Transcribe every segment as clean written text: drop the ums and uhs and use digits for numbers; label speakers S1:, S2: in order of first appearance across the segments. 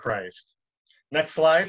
S1: Christ. Next slide.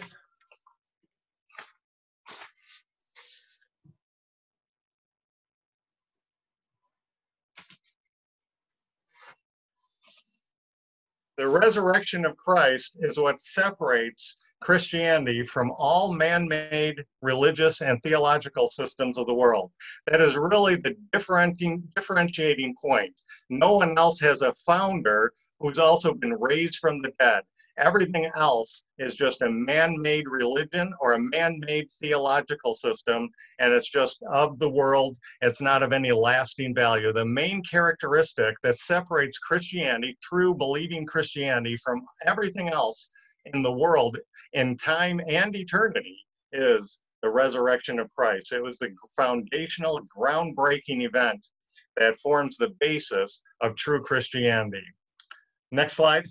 S1: The resurrection of Christ is what separates Christianity from all man-made religious and theological systems of the world. That is really the differentiating point. No one else has a founder who's also been raised from the dead. Everything else is just a man-made religion or a man-made theological system, and it's just of the world. It's not of any lasting value. The main characteristic that separates Christianity, true believing Christianity, from everything else in the world in time and eternity is the resurrection of Christ. It was the foundational, groundbreaking event that forms the basis of true Christianity. Next slide.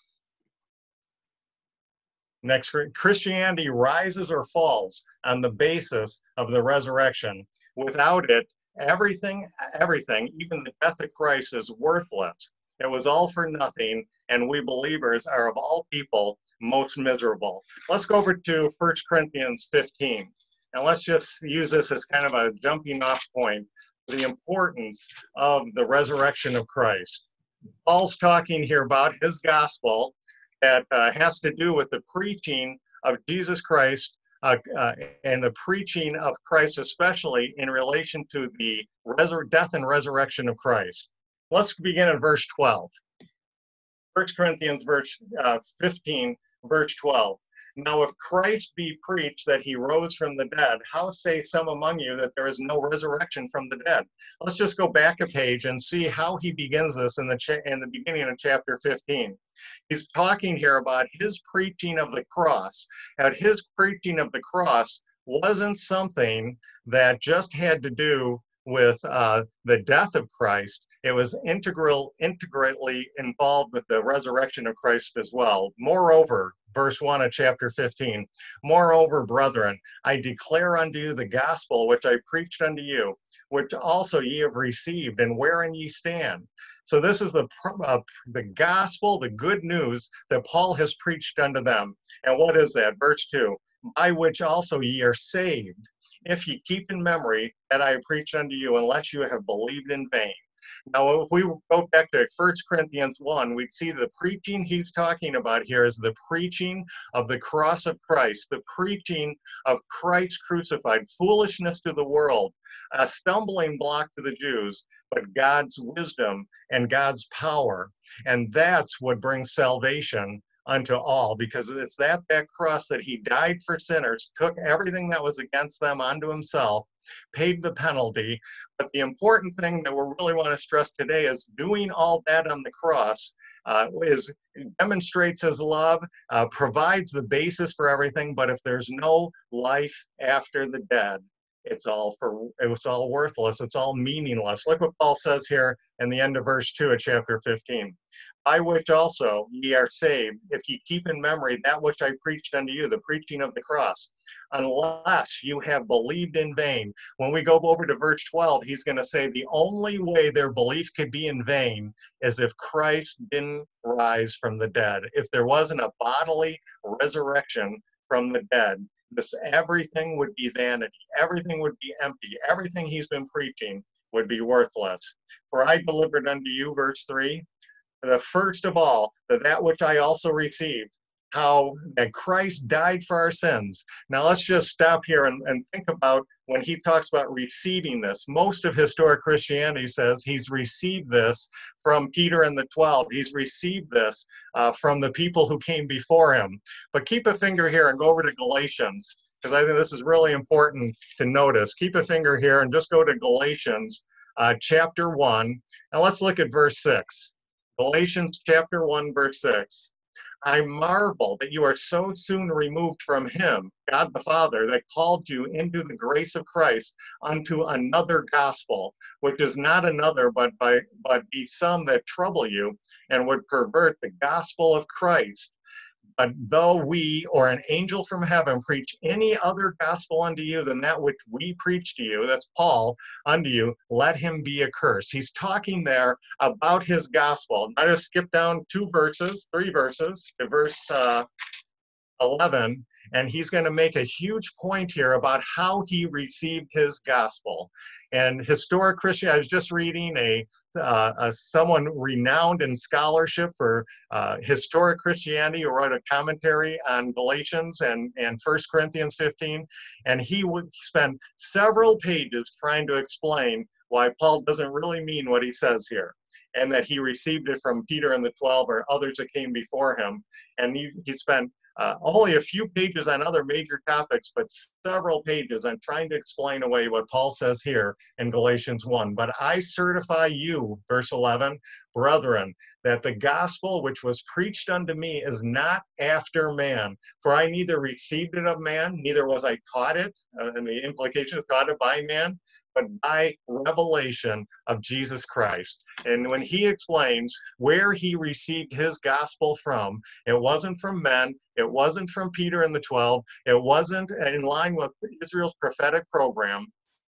S1: Next, Christianity rises or falls on the basis of the resurrection. Without it, everything, even the death of Christ, is worthless. It was all for nothing, and we believers are of all people most miserable. Let's go over to 1 Corinthians 15, and let's just use this as kind of a jumping off point for the importance of the resurrection of Christ. Paul's talking here about his gospel that has to do with the preaching of Jesus Christ and the preaching of Christ, especially in relation to the death and resurrection of Christ. Let's begin at verse 12. 1 Corinthians 15, verse 12. Now, if Christ be preached that he rose from the dead, how say some among you that there is no resurrection from the dead? Let's just go back a page and see how he begins this in the beginning of chapter 15. He's talking here about his preaching of the cross. And his preaching of the cross wasn't something that just had to do with the death of Christ. It was integrally involved with the resurrection of Christ as well. Moreover, verse 1 of chapter 15, moreover, brethren, I declare unto you the gospel which I preached unto you, which also ye have received, and wherein ye stand. So this is the gospel, the good news that Paul has preached unto them. And what is that? Verse 2, by which also ye are saved, if ye keep in memory that I preached unto you, unless you have believed in vain. Now, if we go back to 1 Corinthians 1, we'd see the preaching he's talking about here is the preaching of the cross of Christ, the preaching of Christ crucified, foolishness to the world, a stumbling block to the Jews, but God's wisdom and God's power. And that's what brings salvation unto all, because it's that cross that he died for sinners, took everything that was against them onto himself, paid the penalty. But the important thing that we really want to stress today is doing all that on the cross demonstrates his love, provides the basis for everything. But if there's no life after the dead, it's all worthless. It's all meaningless. Look what Paul says here in the end of verse 2 of chapter 15. By which also ye are saved, if ye keep in memory that which I preached unto you, the preaching of the cross, unless you have believed in vain. When we go over to verse 12, he's going to say the only way their belief could be in vain is if Christ didn't rise from the dead. If there wasn't a bodily resurrection from the dead, everything would be vanity. Everything would be empty. Everything he's been preaching would be worthless. For I delivered unto you, verse 3, the first of all, that which I also received, how that Christ died for our sins. Now let's just stop here and think about when he talks about receiving this. Most of historic Christianity says he's received this from Peter and the 12. He's received this from the people who came before him. But keep a finger here and go over to Galatians, because I think this is really important to notice. Keep a finger here and just go to Galatians chapter 1, and let's look at verse 6. Galatians chapter 1, verse 6. I marvel that you are so soon removed from him, God the Father, that called you into the grace of Christ unto another gospel, which is not another, but be some that trouble you and would pervert the gospel of Christ. But though we or an angel from heaven preach any other gospel unto you than that which we preach to you, that's Paul, unto you, let him be accursed. He's talking there about his gospel. I just skip down three verses to verse 11, and he's going to make a huge point here about how he received his gospel. And historic Christian, I was just reading someone renowned in scholarship for historic Christianity, who wrote a commentary on Galatians and 1 Corinthians 15, and he would spend several pages trying to explain why Paul doesn't really mean what he says here, and that he received it from Peter and the 12 or others that came before him. And he spent only a few pages on other major topics, but several pages on trying to explain away what Paul says here in Galatians 1. But I certify you, verse 11, brethren, that the gospel which was preached unto me is not after man. For I neither received it of man, neither was I taught it, and the implication is taught it by man, but by revelation of Jesus Christ. And when he explains where he received his gospel from, it wasn't from men, it wasn't from Peter and the 12, it wasn't in line with Israel's prophetic program,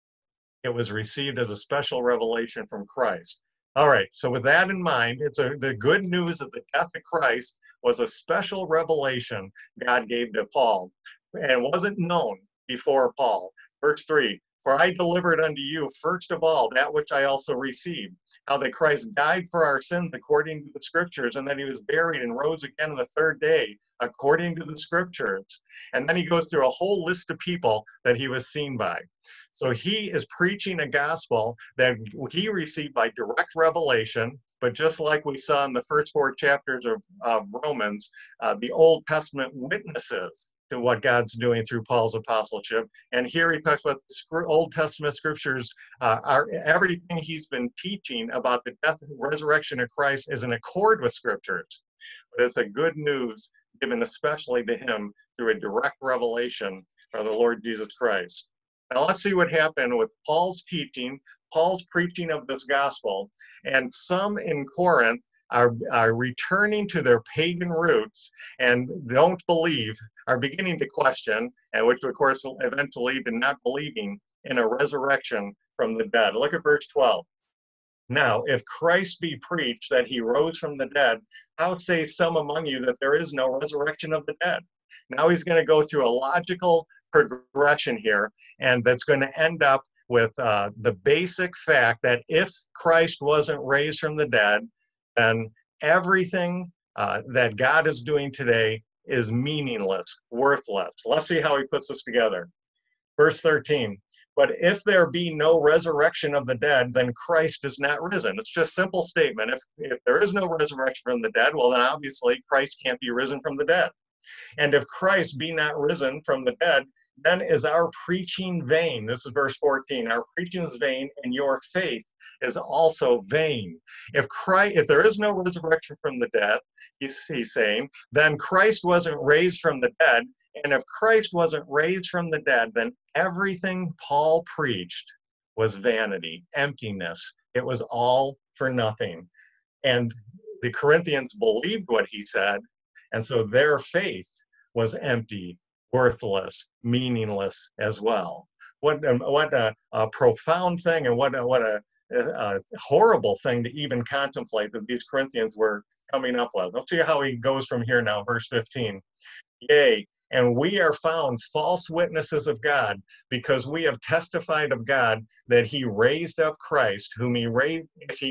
S1: it was received as a special revelation from Christ. All right, so with that in mind, the good news of the death of Christ was a special revelation God gave to Paul, and wasn't known before Paul. Verse 3, for I delivered unto you first of all that which I also received, how that Christ died for our sins according to the Scriptures, and that he was buried and rose again on the third day according to the Scriptures. And then he goes through a whole list of people that he was seen by. So he is preaching a gospel that he received by direct revelation, but just like we saw in the first 4 chapters of Romans, the Old Testament witnesses to what God's doing through Paul's apostleship. And here he talks about the Old Testament scriptures, everything he's been teaching about the death and resurrection of Christ is in accord with scriptures. But it's a good news given especially to him through a direct revelation from the Lord Jesus Christ. Now let's see what happened with Paul's teaching, Paul's preaching of this gospel, and some in Corinth are returning to their pagan roots and don't believe, are beginning to question, and which of course will eventually lead to not believing in a resurrection from the dead. Look at verse 12. Now, if Christ be preached that he rose from the dead, how say some among you that there is no resurrection of the dead? Now he's going to go through a logical progression here, and that's going to end up with the basic fact that if Christ wasn't raised from the dead, then everything that God is doing today is meaningless, worthless. Let's see how he puts this together. Verse 13, but if there be no resurrection of the dead, then Christ is not risen. It's just a simple statement. If there is no resurrection from the dead, well, then obviously Christ can't be risen from the dead. And if Christ be not risen from the dead, then is our preaching vain. This is verse 14. Our preaching is vain, and your faith is also vain. If there is no resurrection from the dead, he's saying, then Christ wasn't raised from the dead. And if Christ wasn't raised from the dead, then everything Paul preached was vanity, emptiness. It was all for nothing. And the Corinthians believed what he said, and so their faith was empty, worthless, meaningless as well. What a profound thing, and what a horrible thing to even contemplate that these Corinthians were coming up with. Let's see how he goes from here now, verse 15. Yea, and we are found false witnesses of God, because we have testified of God that he raised up Christ, whom he raised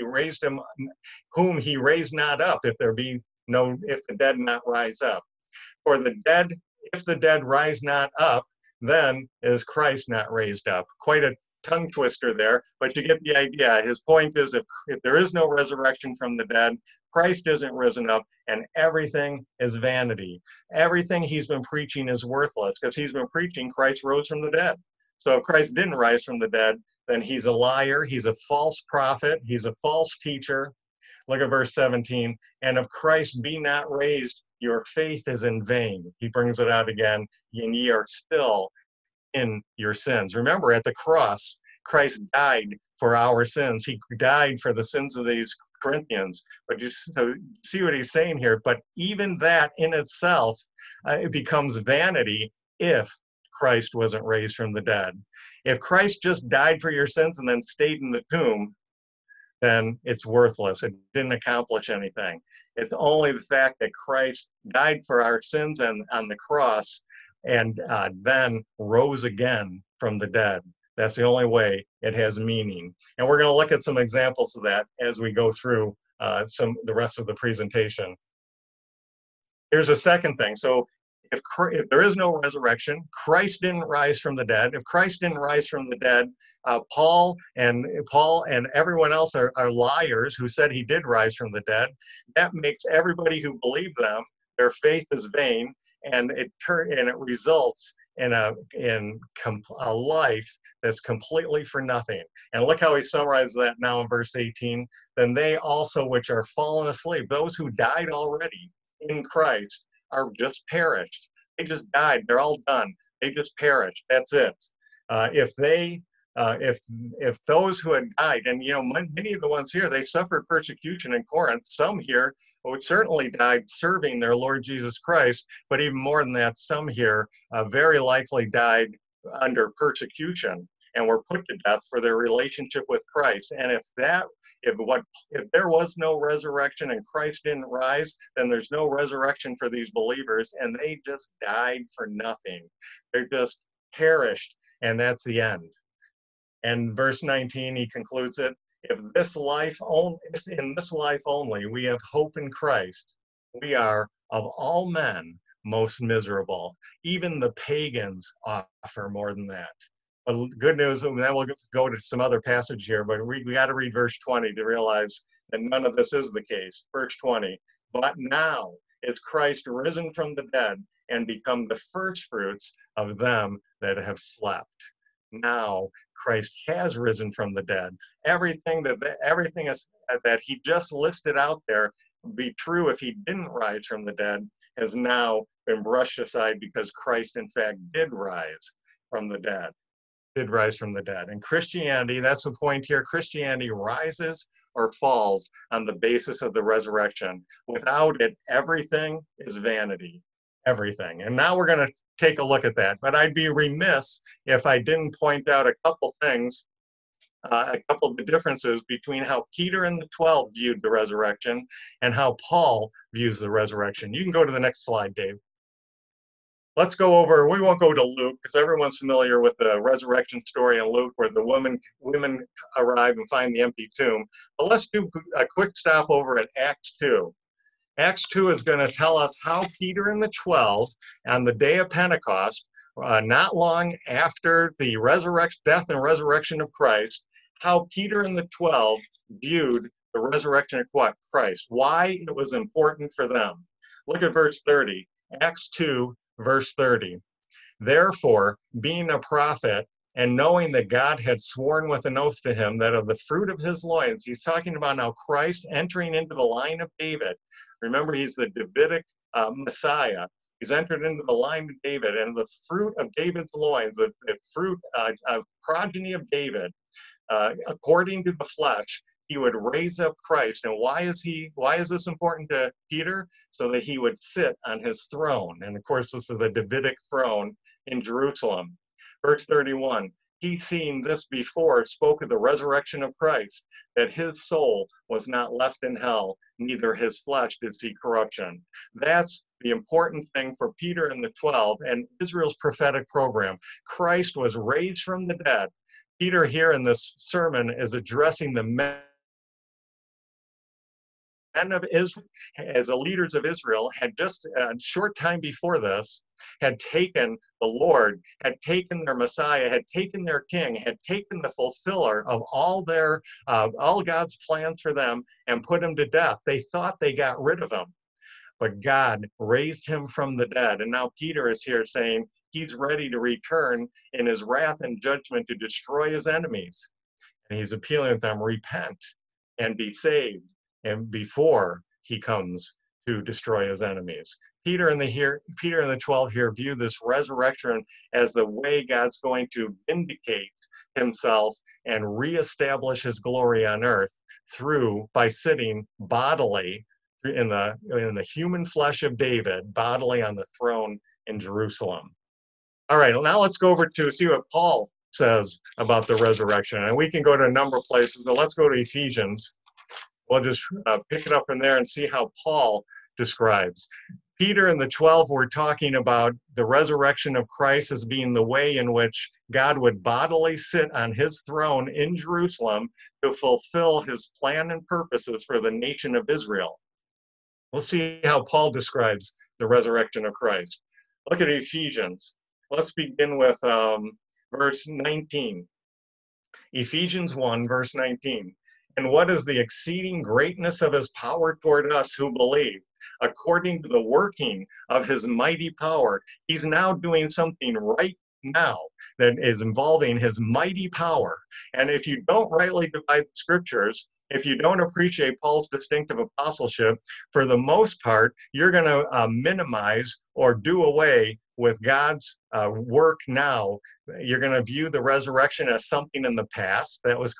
S1: not up, if the dead not rise up. For if the dead rise not up, then is Christ not raised up. Quite a tongue twister there, but you get the idea. His point is, if there is no resurrection from the dead, Christ isn't risen up, and everything is vanity. Everything he's been preaching is worthless, because he's been preaching Christ rose from the dead. So if Christ didn't rise from the dead, then he's a liar, he's a false prophet, he's a false teacher. Look at verse 17. And if Christ be not raised, your faith is in vain. He brings it out again, and ye are still in your sins. Remember, at the cross, Christ died for our sins. He died for the sins of these Corinthians. But so see what he's saying here. But even that in itself, it becomes vanity if Christ wasn't raised from the dead. If Christ just died for your sins and then stayed in the tomb, then it's worthless. It didn't accomplish anything. It's only the fact that Christ died for our sins and on the cross and then rose again from the dead. That's the only way it has meaning. And we're going to look at some examples of that as we go through the rest of the presentation. Here's a second thing. So if there is no resurrection, Christ didn't rise from the dead. If Christ didn't rise from the dead, Paul and everyone else are liars who said he did rise from the dead. That makes everybody who believed them, their faith is vain, and it results in a life that's completely for nothing. And look how he summarizes that now in verse 18. Then they also which are fallen asleep, those who died already in Christ, are just perished. They just died. They're all done. They just perished. That's it. If those who had died, and many of the ones here, they suffered persecution in Corinth. Some here would certainly died serving their Lord Jesus Christ, but even more than that, some here very likely died under persecution and were put to death for their relationship with Christ. And if there was no resurrection and Christ didn't rise, then there's no resurrection for these believers, and they just died for nothing. They're just perished, and that's the end. And verse 19, he concludes it, if in this life only we have hope in Christ, we are of all men most miserable. Even the pagans offer more than that. But good news, and then we'll go to some other passage here, but we got to read verse 20 to realize that none of this is the case. Verse 20, but now is Christ risen from the dead and become the firstfruits of them that have slept. Now Christ has risen from the dead. Everything that he just listed out there would be true if he didn't rise from the dead, has now been brushed aside because Christ in fact did rise from the dead. And Christianity, that's the point here, Christianity rises or falls on the basis of the resurrection. Without it, everything is vanity. Everything. And now we're going to take a look at that. But I'd be remiss if I didn't point out a couple things, a couple of the differences between how Peter and the 12 viewed the resurrection and how Paul views the resurrection. You can go to the next slide, Dave. Let's go over, we won't go to Luke because everyone's familiar with the resurrection story in Luke where the women arrive and find the empty tomb. But let's do a quick stop over at Acts 2. Acts 2 is going to tell us how Peter and the 12 on the day of Pentecost, not long after the death and resurrection of Christ, how Peter and the 12 viewed the resurrection of Christ, why it was important for them. Look at verse 30, Acts 2, verse 30. Therefore, being a prophet, and knowing that God had sworn with an oath to him that of the fruit of his loins, he's talking about now Christ entering into the line of David. Remember, he's the Davidic Messiah. He's entered into the line of David, and the fruit of David's loins, the fruit of progeny of David, according to the flesh, he would raise up Christ. And why is this important to Peter? So that he would sit on his throne. And of course, this is the Davidic throne in Jerusalem. Verse 31, he seeing this before spoke of the resurrection of Christ, that his soul was not left in hell, neither his flesh did see corruption. That's the important thing for Peter and the 12 and Israel's prophetic program. Christ was raised from the dead. Peter here in this sermon is addressing the men of Israel, as the leaders of Israel, had just a short time before this, had taken the Lord, had taken their Messiah, had taken their King, had taken the fulfiller of all God's plans for them and put him to death. They thought they got rid of him, but God raised him from the dead. And now Peter is here saying he's ready to return in his wrath and judgment to destroy his enemies. And he's appealing to them, repent and be saved, and before he comes to destroy his enemies. Peter and the 12 here view this resurrection as the way God's going to vindicate himself and reestablish his glory on earth by sitting bodily in the human flesh of David, bodily on the throne in Jerusalem. All right, now let's go over to see what Paul says about the resurrection. And we can go to a number of places, but let's go to Ephesians. we'll just pick it up from there and see how Paul describes. Peter and the 12 were talking about the resurrection of Christ as being the way in which God would bodily sit on his throne in Jerusalem to fulfill his plan and purposes for the nation of Israel. Let's see how Paul describes the resurrection of Christ. Look at Ephesians. Let's begin with verse 19. Ephesians 1, verse 19. And what is the exceeding greatness of his power toward us who believe? According to the working of his mighty power. He's now doing something right now that is involving his mighty power. And if you don't rightly divide the scriptures, if you don't appreciate Paul's distinctive apostleship, for the most part, you're going to minimize or do away with God's work now. You're going to view the resurrection as something in the past. That was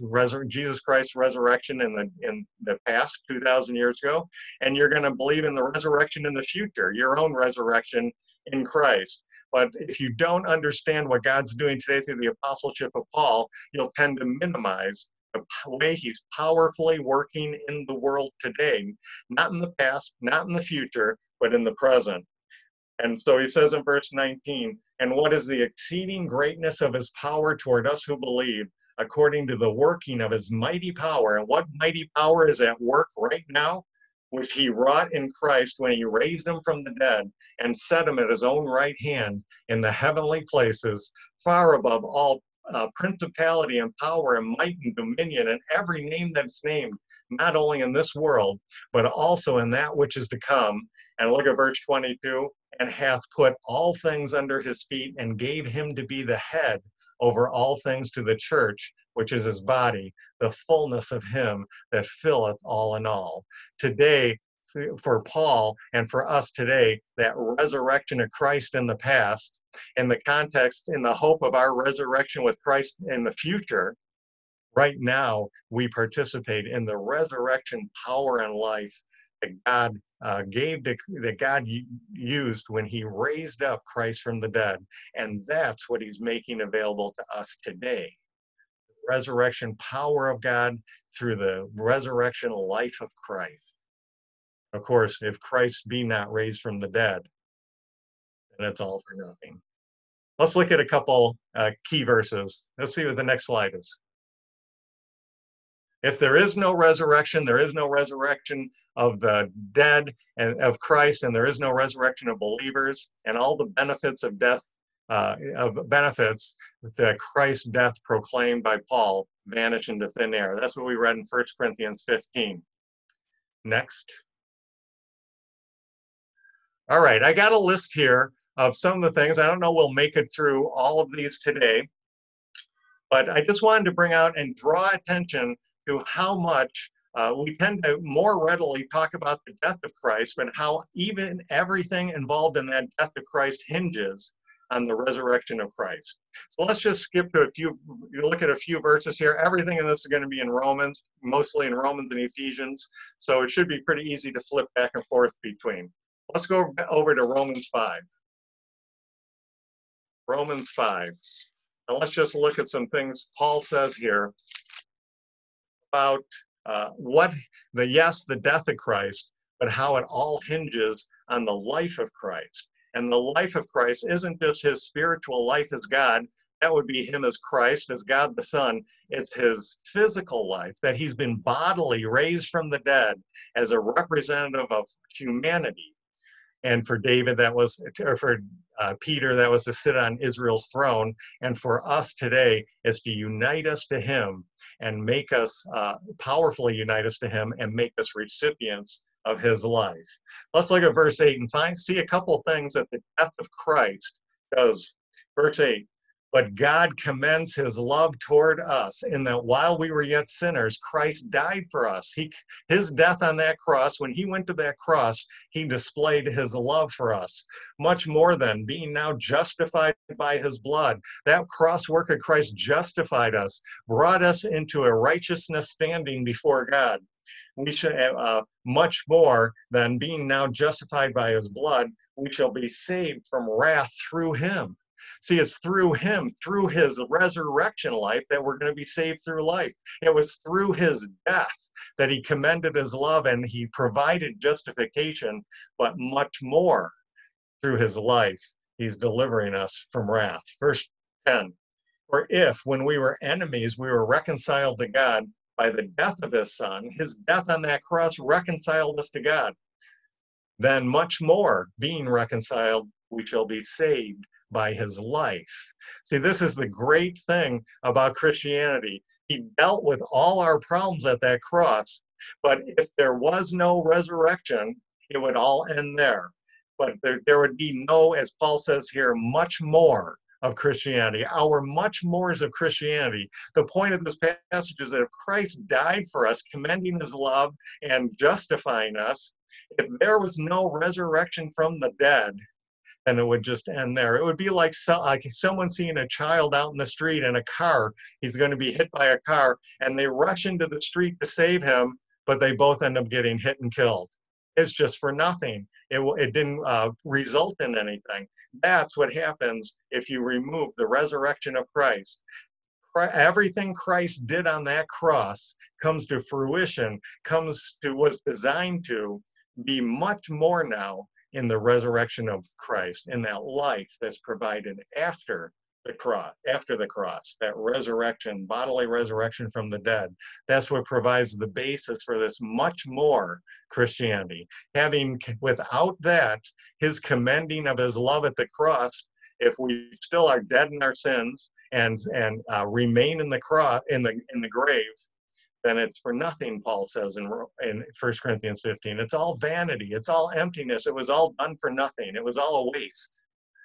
S1: Jesus Christ's resurrection in the past 2,000 years ago. And you're going to believe in the resurrection in the future, your own resurrection in Christ. But if you don't understand what God's doing today through the apostleship of Paul, you'll tend to minimize the way he's powerfully working in the world today, not in the past, not in the future, but in the present. And so he says in verse 19, and what is the exceeding greatness of his power toward us who believe, according to the working of his mighty power. And what mighty power is at work right now? Which he wrought in Christ when he raised him from the dead and set him at his own right hand in the heavenly places, far above all principality and power and might and dominion and every name that's named, not only in this world, but also in that which is to come. And look at verse 22, and hath put all things under his feet and gave him to be the head over all things to the church, which is his body, the fullness of him that filleth all in all. Today, for Paul and for us today, that resurrection of Christ in the past, in the context, in the hope of our resurrection with Christ in the future, right now we participate in the resurrection power and life that God that God used when he raised up Christ from the dead. And that's what he's making available to us today. The resurrection power of God through the resurrection life of Christ. Of course, if Christ be not raised from the dead, then it's all for nothing. Let's look at a couple key verses. Let's see what the next slide is. If there is no resurrection, there is no resurrection of the dead and of Christ, and there is no resurrection of believers, and all the benefits of death, that Christ's death proclaimed by Paul vanish into thin air. That's what we read in 1 Corinthians 15. Next. All right, I got a list here of some of the things. I don't know we'll make it through all of these today, but I just wanted to bring out and draw attention to how much we tend to more readily talk about the death of Christ, but how even everything involved in that death of Christ hinges on the resurrection of Christ. So let's just skip to you look at a few verses here. Everything in this is going to be in Romans, mostly in Romans and Ephesians, so it should be pretty easy to flip back and forth between. Let's go over to Romans 5. Romans 5. And let's just look at some things Paul says here about the death of Christ, but how it all hinges on the life of Christ. And the life of Christ isn't just his spiritual life as God. That would be him as Christ, as God the Son. It's his physical life, that he's been bodily raised from the dead as a representative of humanity. And for David, that was, or for Peter, that was to sit on Israel's throne. And for us today is to unite us to him and make us, powerfully unite us to him and make us recipients of his life. Let's look at verse 8 and see a couple things that the death of Christ does. Verse 8, but God commends his love toward us in that while we were yet sinners, Christ died for us. His death on that cross, when he went to that cross, he displayed his love for us. Much more than being now justified by his blood. That cross work of Christ justified us, brought us into a righteousness standing before God. We should, much more than being now justified by his blood, we shall be saved from wrath through him. See, it's through him, through his resurrection life, that we're going to be saved through life. It was through his death that he commended his love and he provided justification, but much more through his life, he's delivering us from wrath. Verse 10, for if, when we were enemies, we were reconciled to God by the death of his death on that cross reconciled us to God, then much more, being reconciled, we shall be saved by his life. See, this is the great thing about Christianity. He dealt with all our problems at that cross, but if there was no resurrection, it would all end there. But there would be no, as Paul says here, much more of Christianity. Our much mores of Christianity. The point of this passage is that if Christ died for us, commending his love and justifying us, if there was no resurrection from the dead, then it would just end there. It would be like someone seeing a child out in the street in a car. He's going to be hit by a car, and they rush into the street to save him, but they both end up getting hit and killed. It's just for nothing. It didn't result in anything. That's what happens if you remove the resurrection of Christ. Everything Christ did on that cross comes to fruition, was designed to be much more now in the resurrection of Christ, in that life that's provided after the cross, that resurrection, bodily resurrection from the dead. That's what provides the basis for this much more Christianity. Having, without that, his commending of his love at the cross, if we still are dead in our sins and remain in the cross, in the grave, then it's for nothing, Paul says in 1 Corinthians 15. It's all vanity. It's all emptiness. It was all done for nothing. It was all a waste.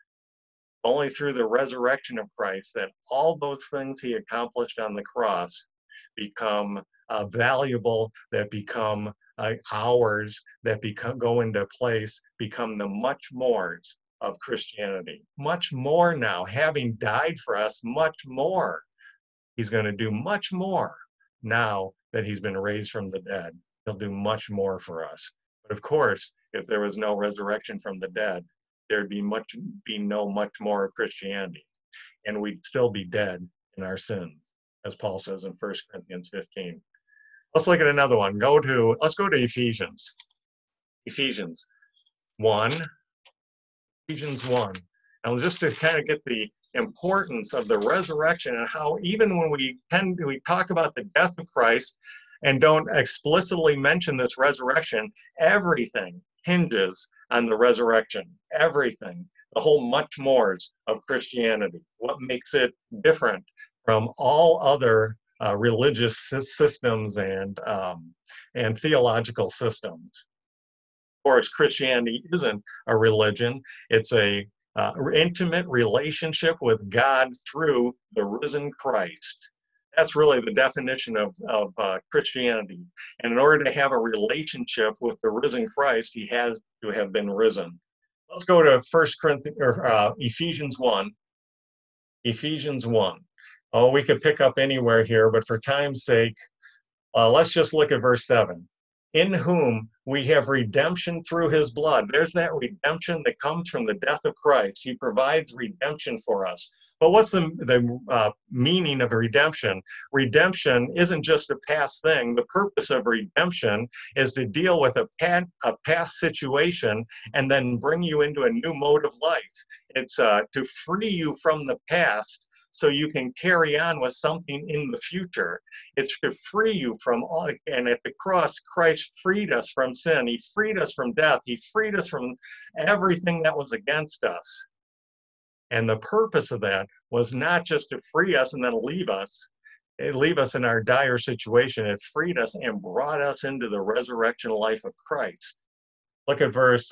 S1: Only through the resurrection of Christ that all those things he accomplished on the cross become valuable, that become ours, that go into place, become the much mores of Christianity. Much more now, having died for us, much more. He's going to do much more now that he's been raised from the dead. He'll do much more for us. But of course, if there was no resurrection from the dead, there'd be much more of Christianity, and we'd still be dead in our sins, as Paul says in 1 Corinthians 15. Let's look at another one. Let's go to Ephesians. Ephesians 1. Ephesians 1. And just to kind of get the importance of the resurrection and how even when we talk about the death of Christ and don't explicitly mention this resurrection, everything hinges on the resurrection. Everything, the whole much mores of Christianity. What makes it different from all other religious systems and theological systems? Of course, Christianity isn't a religion. It's a intimate relationship with God through the risen Christ. That's really the definition of Christianity. And in order to have a relationship with the risen Christ, he has to have been risen. Let's go to Ephesians 1. Ephesians 1. Oh, we could pick up anywhere here, but for time's sake, let's just look at verse 7. In whom we have redemption through his blood. There's that redemption that comes from the death of Christ. He provides redemption for us. But what's the meaning of redemption? Redemption isn't just a past thing. The purpose of redemption is to deal with a past situation and then bring you into a new mode of life. It's to free you from the past so you can carry on with something in the future. It's to free you from all, and at the cross, Christ freed us from sin. He freed us from death. He freed us from everything that was against us. And the purpose of that was not just to free us and then leave us in our dire situation. It freed us and brought us into the resurrection life of Christ. Look at verse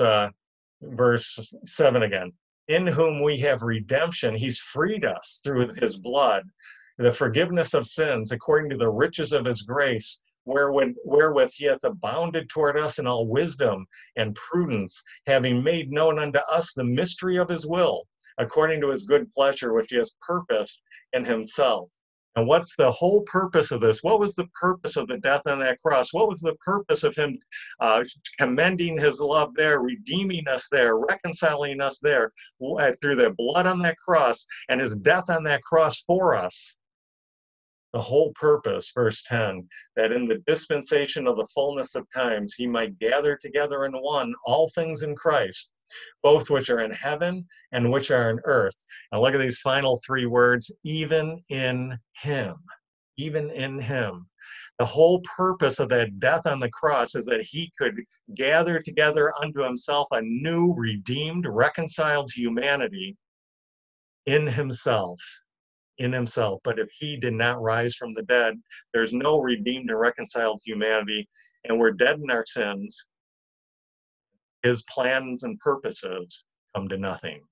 S1: 7 again. In whom we have redemption. He's freed us through his blood, the forgiveness of sins, according to the riches of his grace, wherewith he hath abounded toward us in all wisdom and prudence, having made known unto us the mystery of his will, according to his good pleasure, which he has purposed in himself. And what's the whole purpose of this? What was the purpose of the death on that cross? What was the purpose of him commending his love there, redeeming us there, reconciling us there through the blood on that cross and his death on that cross for us? The whole purpose, verse 10, that in the dispensation of the fullness of times he might gather together in one all things in Christ, both which are in heaven and which are in earth. Now look at these final three words, even in him. Even in him. The whole purpose of that death on the cross is that he could gather together unto himself a new, redeemed, reconciled humanity in himself. In himself. But if he did not rise from the dead, there's no redeemed and reconciled humanity, and we're dead in our sins. His plans and purposes come to nothing.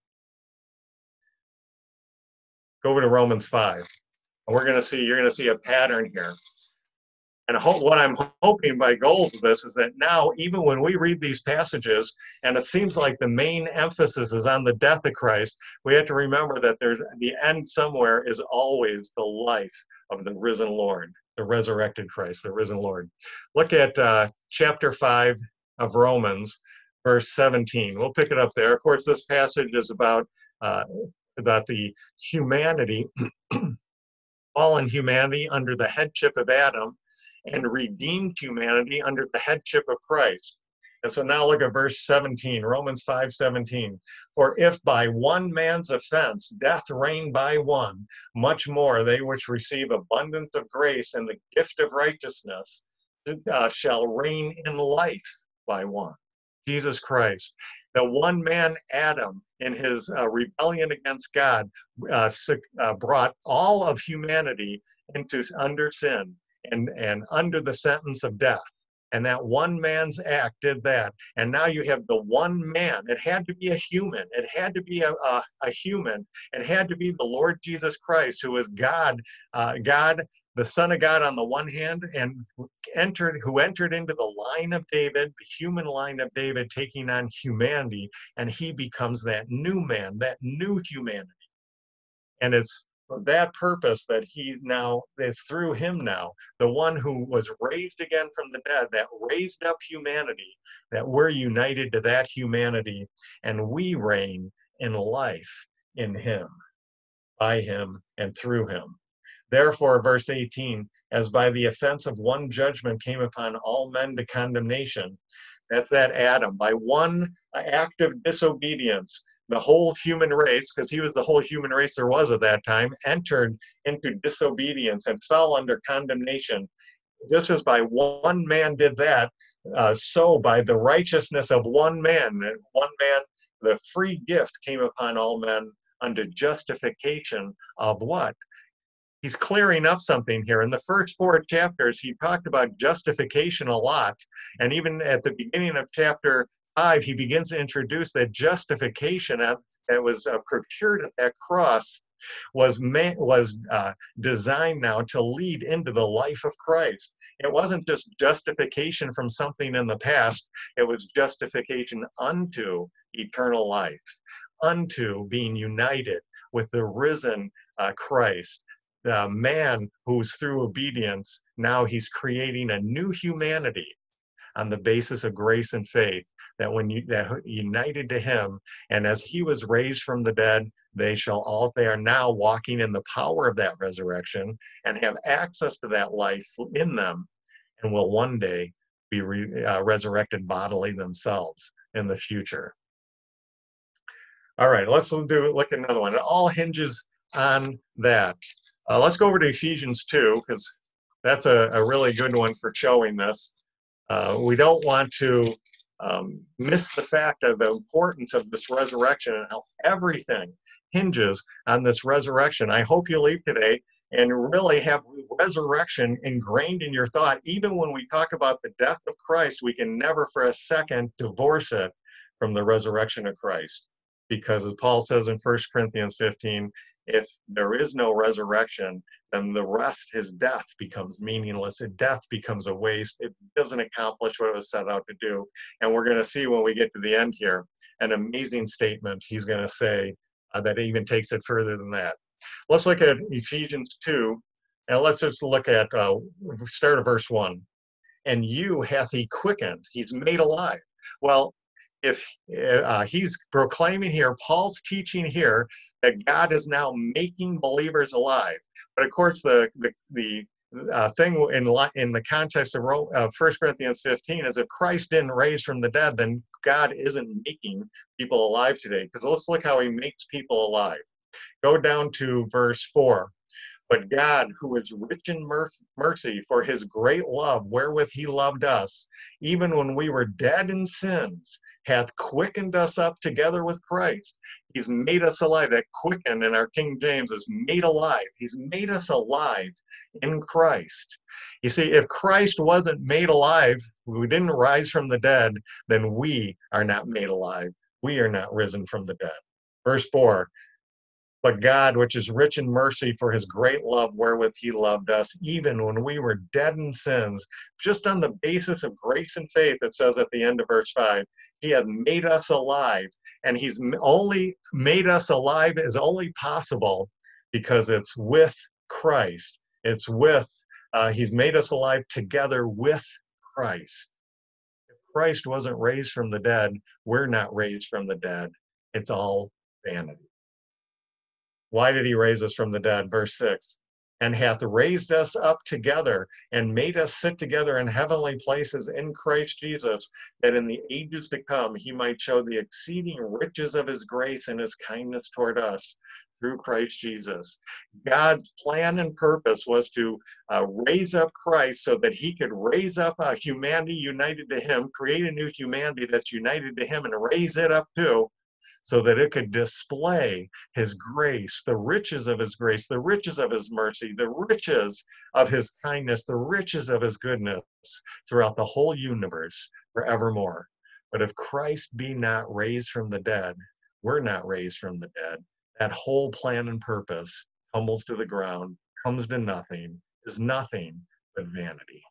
S1: Go over to Romans 5. And you're going to see a pattern here. And what I'm hoping by goals of this is that now, even when we read these passages, and it seems like the main emphasis is on the death of Christ, we have to remember that there's the end somewhere is always the life of the risen Lord, the resurrected Christ, the risen Lord. Look at chapter 5 of Romans, verse 17. We'll pick it up there. Of course, this passage is about the humanity, fallen humanity under the headship of Adam, and redeemed humanity under the headship of Christ. And so now look at verse 17, Romans 5:17. For if by one man's offense death reigned by one, much more they which receive abundance of grace and the gift of righteousness shall reign in life by one, Jesus Christ. The one man, Adam, in his rebellion against God, brought all of humanity under sin and under the sentence of death. And that one man's act did that. And now you have the one man. It had to be a human. It had to be a human. It had to be the Lord Jesus Christ, who is God, the Son of God on the one hand, and who entered into the line of David, the human line of David, taking on humanity, and he becomes that new man, that new humanity. And it's for that purpose that it's through him now, the one who was raised again from the dead, that raised up humanity, that we're united to that humanity, and we reign in life in him, by him, and through him. Therefore, verse 18, as by the offense of one judgment came upon all men to condemnation, that's that Adam, by one act of disobedience, the whole human race, because he was the whole human race there was at that time, entered into disobedience and fell under condemnation. Just as by one man did that, so by the righteousness of one man, the free gift came upon all men unto justification of what? He's clearing up something here. In the first 4 chapters, he talked about justification a lot. And even at the beginning of chapter 5, he begins to introduce that justification that was procured at that cross was designed now to lead into the life of Christ. It wasn't just justification from something in the past. It was justification unto eternal life, unto being united with the risen Christ. The man who's through obedience, now he's creating a new humanity on the basis of grace and faith, that united to him, and as he was raised from the dead, they are now walking in the power of that resurrection and have access to that life in them, and will one day be resurrected bodily themselves in the future. All right, let's look at another one. It all hinges on that. Let's go over to Ephesians 2, because that's a really good one for showing this. We don't want to miss the fact of the importance of this resurrection and how everything hinges on this resurrection. I hope you leave today and really have resurrection ingrained in your thought. Even when we talk about the death of Christ, we can never for a second divorce it from the resurrection of Christ. Because as Paul says in 1 Corinthians 15, if there is no resurrection, then the rest, his death, becomes meaningless. Death becomes a waste. It doesn't accomplish what it was set out to do. And we're going to see when we get to the end here, an amazing statement he's going to say that even takes it further than that. Let's look at Ephesians 2, And let's just look at, start of verse 1. And you hath he quickened, he's made alive. Well, if he's proclaiming here, Paul's teaching here that God is now making believers alive. But of course, the thing in the context of 1 Corinthians 15 is if Christ didn't raise from the dead, then God isn't making people alive today. Because let's look how he makes people alive. Go down to verse 4. But God, who is rich in mercy, for his great love wherewith he loved us, even when we were dead in sins, hath quickened us up together with Christ. He's made us alive. That quicken in our King James is made alive. He's made us alive in Christ. You see, if Christ wasn't made alive, we didn't rise from the dead, then we are not made alive. We are not risen from the dead. Verse 4. But God, which is rich in mercy for his great love wherewith he loved us, even when we were dead in sins, just on the basis of grace and faith, it says at the end of verse 5, he hath made us alive. And he's only made us alive is only possible because it's with Christ. It's with, he's made us alive together with Christ. If Christ wasn't raised from the dead, we're not raised from the dead. It's all vanity. Why did he raise us from the dead? Verse 6. And hath raised us up together and made us sit together in heavenly places in Christ Jesus, that in the ages to come he might show the exceeding riches of his grace and his kindness toward us through Christ Jesus. God's plan and purpose was to raise up Christ so that he could raise up a humanity united to him, create a new humanity that's united to him, and raise it up too, so that it could display his grace, the riches of his grace, the riches of his mercy, the riches of his kindness, the riches of his goodness throughout the whole universe forevermore. But if Christ be not raised from the dead, we're not raised from the dead. That whole plan and purpose tumbles to the ground, comes to nothing, is nothing but vanity.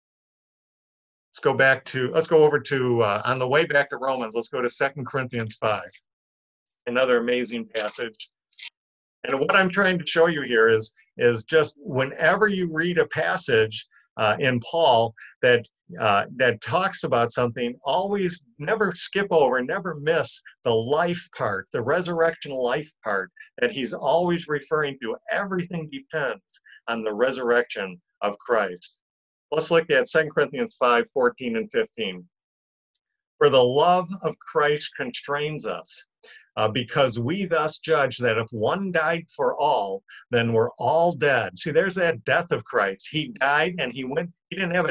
S1: Let's go over to, on the way back to Romans, let's go to 2 Corinthians 5. Another amazing passage. And what I'm trying to show you here is just whenever you read a passage in Paul that talks about something, always never skip over, never miss the life part, the resurrection life part, that he's always referring to. Everything depends on the resurrection of Christ. Let's look at 2 Corinthians 5, 14 and 15. For the love of Christ constrains us, because we thus judge that if one died for all, then we're all dead. See, there's that death of Christ. He died and he didn't have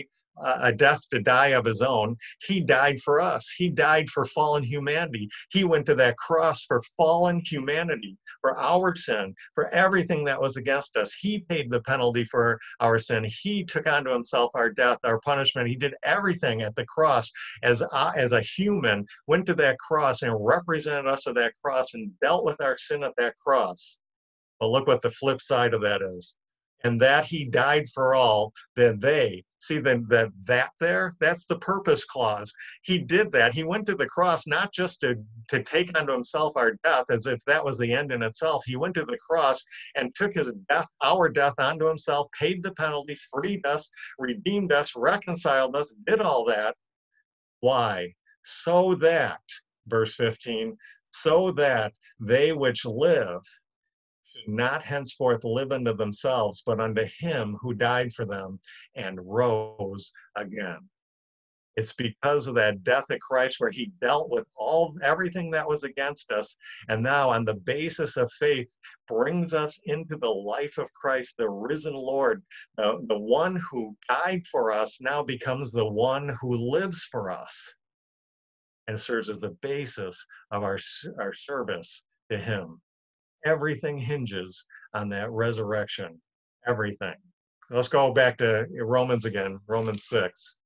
S1: a death to die of his own. He died for us. He died for fallen humanity. He went to that cross for fallen humanity, for our sin, for everything that was against us. He paid the penalty for our sin. He took onto himself our death, our punishment. He did everything at the cross as a human, went to that cross and represented us at that cross and dealt with our sin at that cross. But look what the flip side of that is. And that he died for all, that they, see that there, that's the purpose clause. He did that. He went to the cross not just to take unto himself our death as if that was the end in itself. He went to the cross and took his death, our death, onto himself, paid the penalty, freed us, redeemed us, reconciled us, did all that. Why? So that, verse 15, so that they which live should not henceforth live unto themselves, but unto him who died for them and rose again. It's because of that death of Christ where he dealt with everything that was against us, and now on the basis of faith brings us into the life of Christ, the risen Lord. The one who died for us now becomes the one who lives for us and serves as the basis of our service to him. Everything hinges on that resurrection. Everything. Let's go back to Romans again, Romans 6.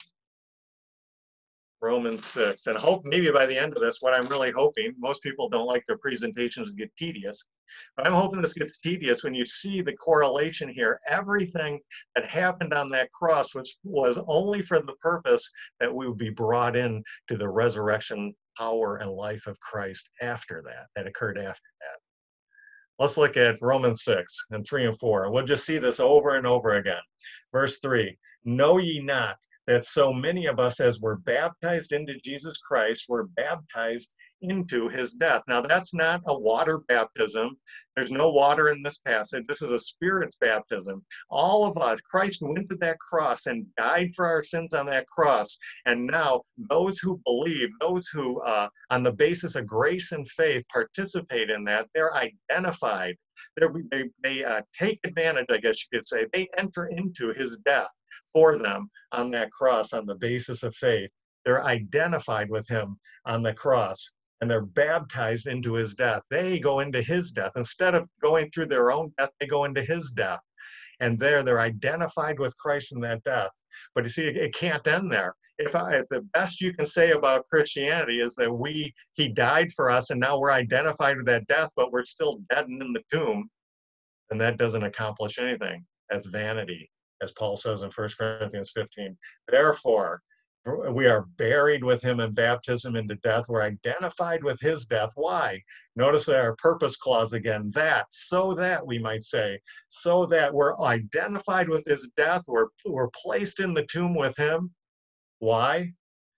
S1: Romans 6. And hope maybe by the end of this, what I'm really hoping, most people don't like their presentations get tedious, but I'm hoping this gets tedious when you see the correlation here. Everything that happened on that cross was only for the purpose that we would be brought in to the resurrection power and life of Christ after that occurred after that. Let's look at Romans 6 and 3 and 4. And we'll just see this over and over again. Verse 3, know ye not that so many of us as were baptized into Jesus Christ were baptized into his death. Now that's not a water baptism. There's no water in this passage. This is a spirit's baptism. All of us, Christ went to that cross and died for our sins on that cross. And now those who believe, those who on the basis of grace and faith participate in that, they're identified. They take advantage, I guess you could say. They enter into his death for them on that cross on the basis of faith. They're identified with him on the cross, and they're baptized into his death. They go into his death. Instead of going through their own death, they go into his death. And there they're identified with Christ in that death. But you see, it can't end there. If the best you can say about Christianity is that he died for us and now we're identified with that death, but we're still dead and in the tomb, then that doesn't accomplish anything. That's vanity, as Paul says in 1 Corinthians 15. Therefore, we are buried with him in baptism into death. We're identified with his death. Why? Notice our purpose clause again. So that we might say, so that we're identified with his death. We're placed in the tomb with him. Why?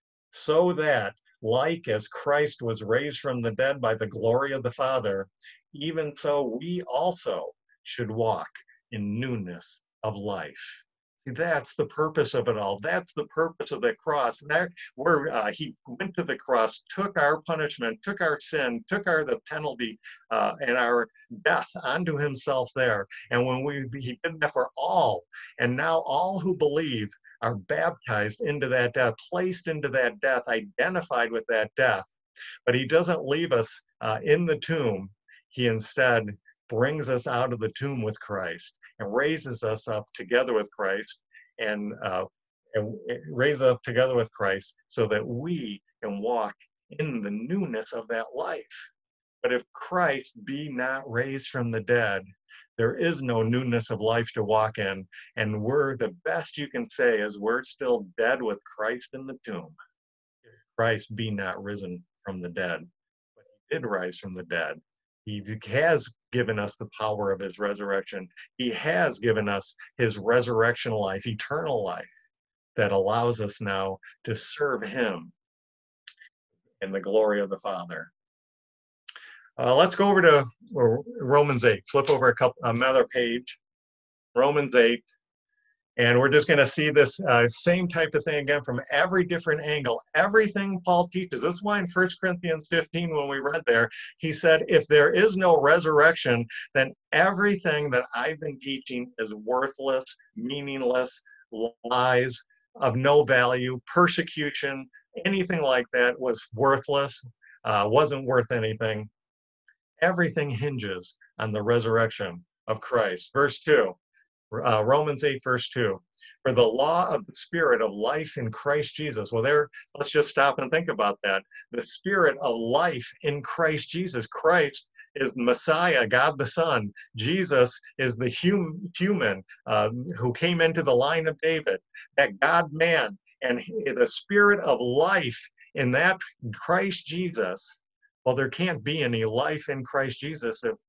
S1: So that, like as Christ was raised from the dead by the glory of the Father, even so we also should walk in newness of life. See, that's the purpose of it all. That's the purpose of the cross. He went to the cross, took our punishment, took our sin, took the penalty and our death onto himself there. And he did that for all. And now all who believe are baptized into that death, placed into that death, identified with that death. But he doesn't leave us in the tomb. He instead brings us out of the tomb with Christ and raises us up together with Christ and raises up together with Christ so that we can walk in the newness of that life. But if Christ be not raised from the dead, there is no newness of life to walk in. And the best you can say is we're still dead with Christ in the tomb. If Christ be not risen from the dead, but he did rise from the dead. He has given us the power of his resurrection. He has given us his resurrection life, eternal life, that allows us now to serve him in the glory of the Father. Let's go over to Romans 8. Flip over another page. Romans 8. And we're just going to see this same type of thing again from every different angle. Everything Paul teaches. This is why in 1 Corinthians 15, when we read there, he said, if there is no resurrection, then everything that I've been teaching is worthless, meaningless, lies, of no value, persecution, anything like that was worthless, wasn't worth anything. Everything hinges on the resurrection of Christ. Verse 2. Romans 8, verse 2. For the law of the Spirit of life in Christ Jesus. Well, let's just stop and think about that. The Spirit of life in Christ Jesus. Christ is the Messiah, God the Son. Jesus is the human who came into the line of David, that God-man. And the Spirit of life in that Christ Jesus. Well, there can't be any life in Christ Jesus if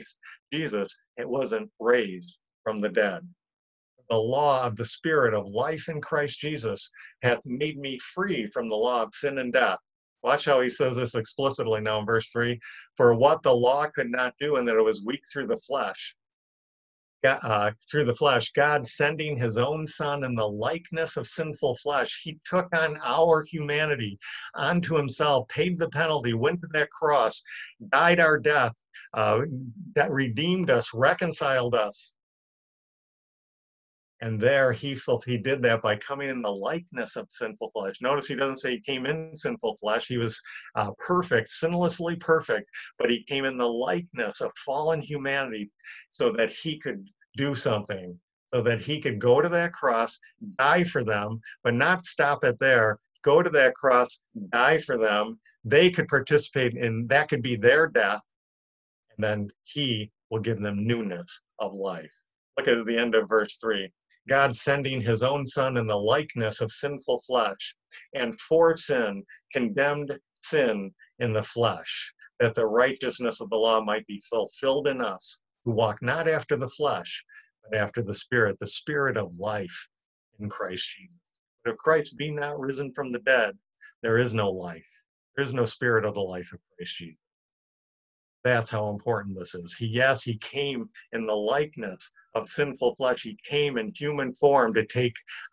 S1: it wasn't raised from the dead. The law of the Spirit of life in Christ Jesus hath made me free from the law of sin and death. Watch how he says this explicitly now in verse 3. For what the law could not do, and that it was weak through the flesh, God sending his own Son in the likeness of sinful flesh, he took on our humanity onto himself, paid the penalty, went to that cross, died our death, that redeemed us, reconciled us. And there he did that by coming in the likeness of sinful flesh. Notice he doesn't say he came in sinful flesh. He was perfect, sinlessly perfect, but he came in the likeness of fallen humanity so that he could do something, so that he could go to that cross, die for them, but not stop it there. Go to that cross, die for them. They could participate in, that could be their death, and then he will give them newness of life. Look at the end of verse 3. God sending his own Son in the likeness of sinful flesh, and for sin condemned sin in the flesh, that the righteousness of the law might be fulfilled in us, who walk not after the flesh, but after the Spirit of life in Christ Jesus. But if Christ be not risen from the dead, there is no life. There is no spirit of the life of Christ Jesus. That's how important this is. He came in the likeness of sinful flesh. He came in human form to take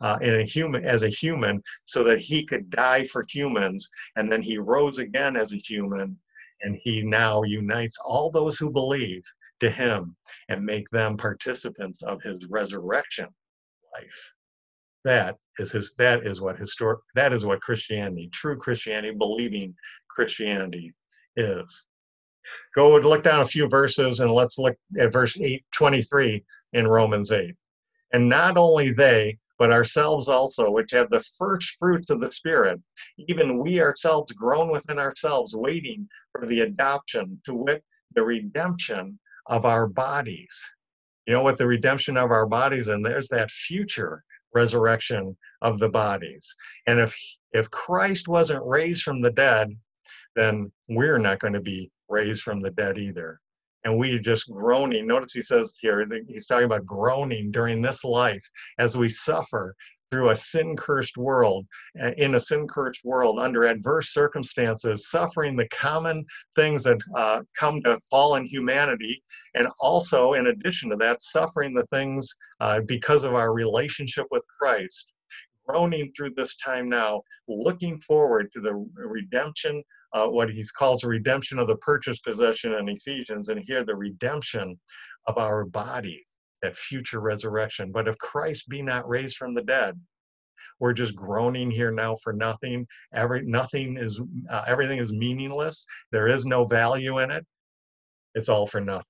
S1: as a human so that he could die for humans. And then he rose again as a human. And he now unites all those who believe to him and make them participants of his resurrection life. That is what Christianity, true Christianity, believing Christianity is. Go and look down a few verses, and let's look at verse 23 in Romans 8. And not only they, but ourselves also, which have the first fruits of the Spirit, even we ourselves groan within ourselves, waiting for the adoption, to wit, the redemption of our bodies. You know what the redemption of our bodies, and there's that future resurrection of the bodies. And if Christ wasn't raised from the dead, then we're not going to be raised from the dead either. And we just groaning. Notice he says here, he's talking about groaning during this life as we suffer through a sin-cursed world, in a sin-cursed world, under adverse circumstances, suffering the common things that come to fallen humanity, and also, in addition to that, suffering the things because of our relationship with Christ. Groaning through this time now, looking forward to the redemption, what he calls the redemption of the purchased possession in Ephesians, and here the redemption of our body, that future resurrection. But if Christ be not raised from the dead, we're just groaning here now for nothing. Everything is meaningless. There is no value in it. It's all for nothing.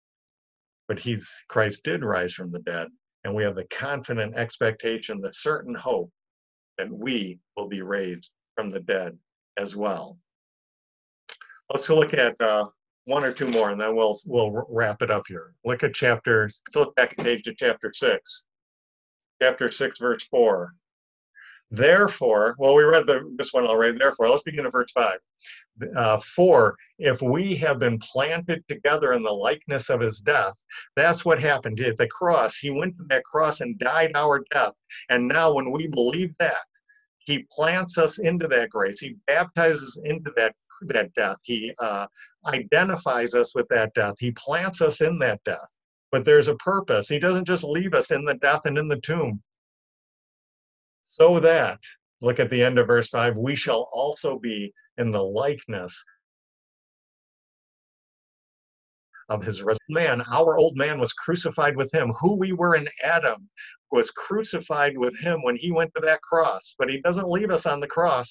S1: But Christ did rise from the dead, and we have the confident expectation, the certain hope that we will be raised from the dead as well. Let's look at one or two more, and then we'll wrap it up here. Look back a page to chapter 6. Chapter 6, verse 4. Therefore, well, we read this one already. Therefore, let's begin at verse 5. For if we have been planted together in the likeness of his death, that's what happened at the cross. He went to that cross and died our death. And now when we believe that, he plants us into that grace. He baptizes into that death. He identifies us with that death. He plants us in that death. But there's a purpose. He doesn't just leave us in the death and in the tomb. So that, look at the end of verse 5, we shall also be in the likeness of his man. Our old man was crucified with him. Who we were in Adam was crucified with him when he went to that cross. But he doesn't leave us on the cross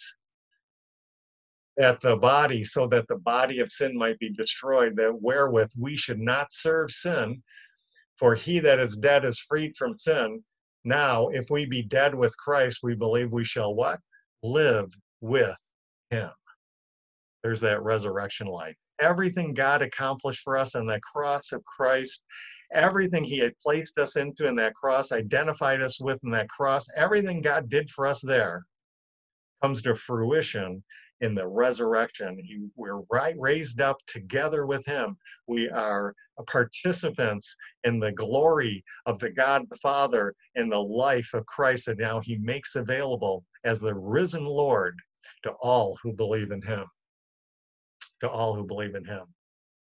S1: at the body, so that the body of sin might be destroyed, that wherewith we should not serve sin. For he that is dead is freed from sin. Now, if we be dead with Christ, we believe we shall what? Live with him. There's that resurrection life. Everything God accomplished for us on that cross of Christ, everything he had placed us into in that cross, identified us with in that cross, everything God did for us there comes to fruition in the resurrection. We're raised up together with him. We are participants in the glory of the God the Father, in the life of Christ that now he makes available as the risen Lord to all who believe in him. To all who believe in him.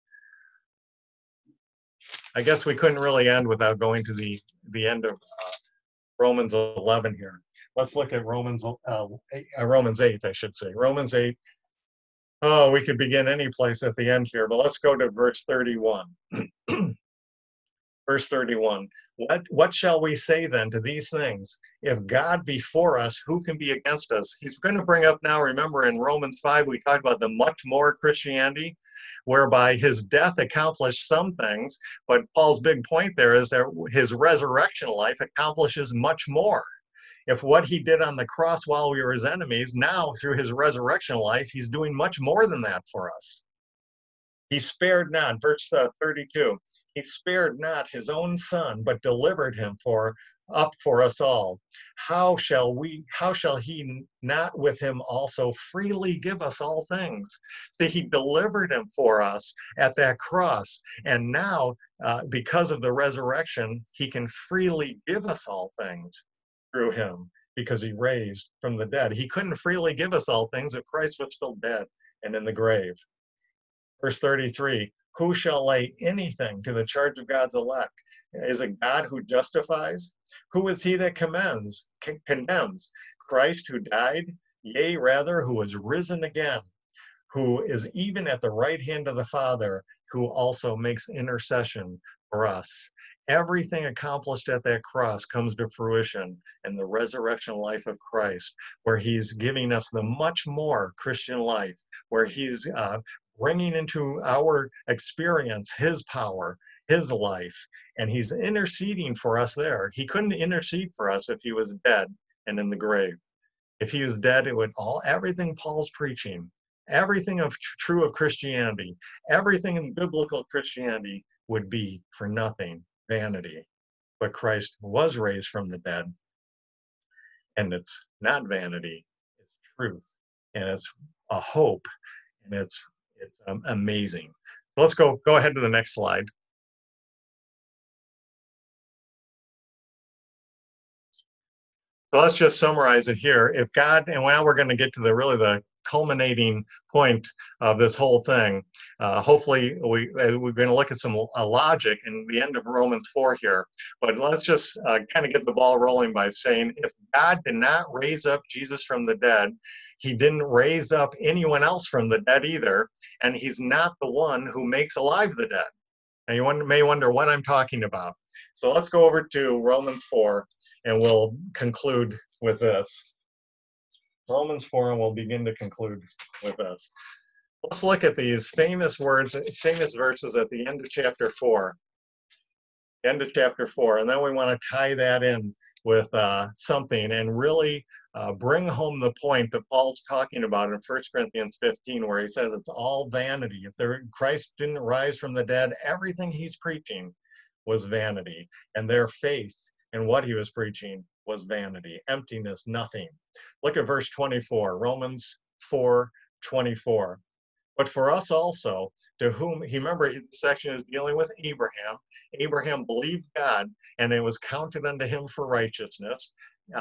S1: I guess we couldn't really end without going to the end of Romans 11 here. Let's look at Romans 8, I should say. Romans 8. Oh, we could begin any place at the end here, but let's go to verse 31. Verse 31. What shall we say then to these things? If God be for us, who can be against us? He's going to bring up now, remember in Romans 5, we talked about the much more Christianity, whereby his death accomplished some things, but Paul's big point there is that his resurrection life accomplishes much more. If what he did on the cross while we were his enemies, now through his resurrection life, he's doing much more than that for us. He spared not, verse 32, he spared not his own son, but delivered him for up for us all, how shall he not with him also freely give us all things? See, he delivered him for us at that cross. And now, because of the resurrection, he can freely give us all things through him because he raised from the dead. He couldn't freely give us all things if Christ was still dead and in the grave. Verse 33, who shall lay anything to the charge of God's elect? Is it God who justifies? Who is he that condemns? Christ who died, yea, rather, who was risen again, who is even at the right hand of the Father, who also makes intercession for us. Everything accomplished at that cross comes to fruition in the resurrection life of Christ, where he's giving us the much more Christian life, where he's bringing into our experience his power, his life, and he's interceding for us there. He couldn't intercede for us if he was dead and in the grave. If he was dead, it would everything Paul's preaching, everything true of Christianity, everything in biblical Christianity would be for nothing, vanity. But Christ was raised from the dead, and it's not vanity, it's truth, and it's a hope, and it's amazing. So let's go ahead to the next slide. So let's just summarize it here. If God, and now we're going to get to the culminating point of this whole thing. Hopefully, we're going to look at some logic in the end of Romans 4 here. But let's just kind of get the ball rolling by saying, if God did not raise up Jesus from the dead, he didn't raise up anyone else from the dead either, and he's not the one who makes alive the dead. And you may wonder what I'm talking about. So let's go over to Romans 4, and we'll conclude with this. Romans 4, and we'll begin to conclude with this. Let's look at these famous words, famous verses at the end of chapter 4. End of chapter 4, and then we want to tie that in with something and really bring home the point that Paul's talking about in 1 Corinthians 15, where he says it's all vanity. If Christ didn't rise from the dead, everything he's preaching was vanity, and their faith in what he was preaching was vanity, emptiness, nothing. Look at verse 24, Romans 4:24. But for us also, to whom, remember, this section is dealing with Abraham. Abraham believed God, and it was counted unto him for righteousness.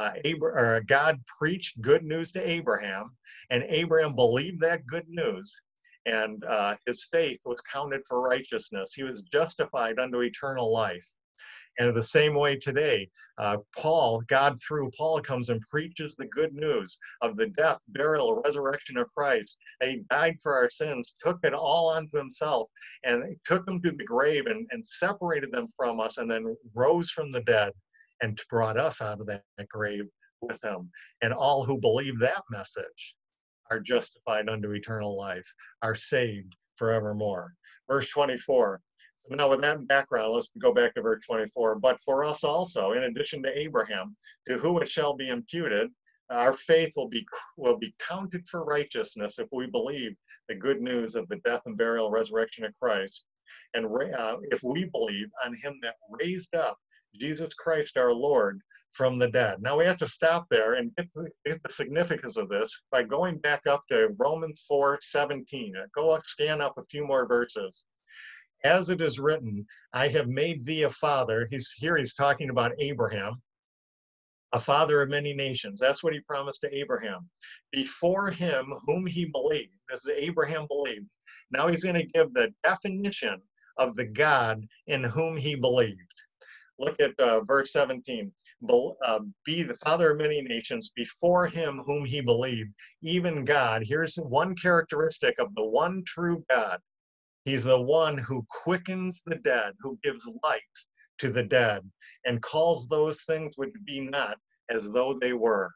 S1: God preached good news to Abraham, and Abraham believed that good news, and his faith was counted for righteousness. He was justified unto eternal life. And in the same way today, God through Paul comes and preaches the good news of the death, burial, resurrection of Christ. He died for our sins, took it all onto himself, and took them to the grave and separated them from us, and then rose from the dead and brought us out of that grave with him. And all who believe that message are justified unto eternal life, are saved forevermore. Verse 24. So now with that background, let's go back to verse 24. But for us also, in addition to Abraham, to whom it shall be imputed, our faith will be counted for righteousness if we believe the good news of the death and burial, resurrection of Christ. And if we believe on him that raised up Jesus Christ our Lord from the dead. Now we have to stop there and get the significance of this by going back up to Romans 4:17. Go scan up a few more verses. As it is written, I have made thee a father. He's talking about Abraham, a father of many nations. That's what he promised to Abraham. Before him, whom he believed. This is Abraham believed. Now he's going to give the definition of the God in whom he believed. Look at verse 17. Be the father of many nations before him whom he believed, even God. Here's one characteristic of the one true God. He's the one who quickens the dead, who gives life to the dead, and calls those things which be not as though they were.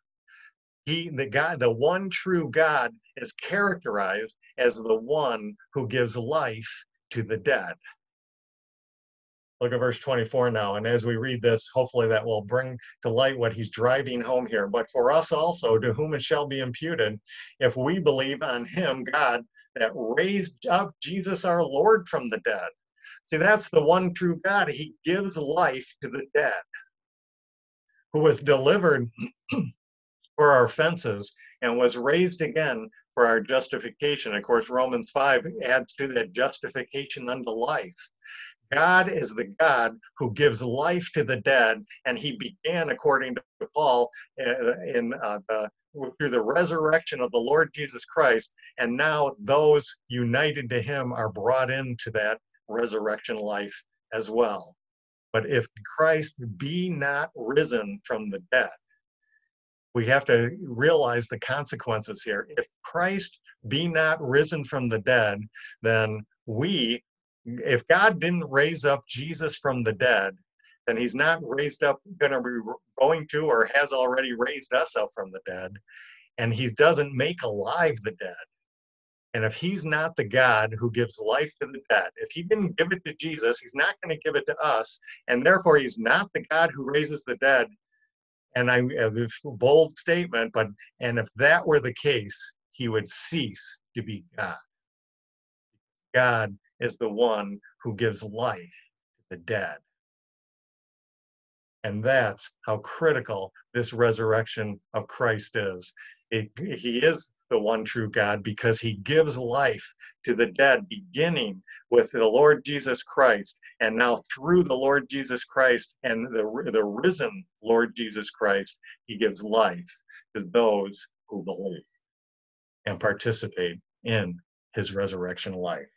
S1: The one true God, is characterized as the one who gives life to the dead. Look at verse 24 now, and as we read this, hopefully that will bring to light what he's driving home here. But for us also, to whom it shall be imputed, if we believe on him, God, that raised up Jesus our Lord from the dead. See, that's the one true God. He gives life to the dead. who was delivered for our offenses and was raised again for our justification. Of course, Romans 5 adds to that justification unto life. God is the God who gives life to the dead, and he began, according to Paul, through the resurrection of the Lord Jesus Christ, and now those united to him are brought into that resurrection life as well. But if Christ be not risen from the dead, we have to realize the consequences here. If Christ be not risen from the dead, then if God didn't raise up Jesus from the dead, then he's not going to or has already raised us up from the dead, and he doesn't make alive the dead. And if he's not the God who gives life to the dead, if he didn't give it to Jesus, he's not going to give it to us, and therefore he's not the God who raises the dead. And I have a bold statement, and if that were the case, he would cease to be God. God is the one who gives life to the dead. And that's how critical this resurrection of Christ is. He is the one true God because he gives life to the dead, beginning with the Lord Jesus Christ, and now through the Lord Jesus Christ and the risen Lord Jesus Christ, he gives life to those who believe and participate in his resurrection life.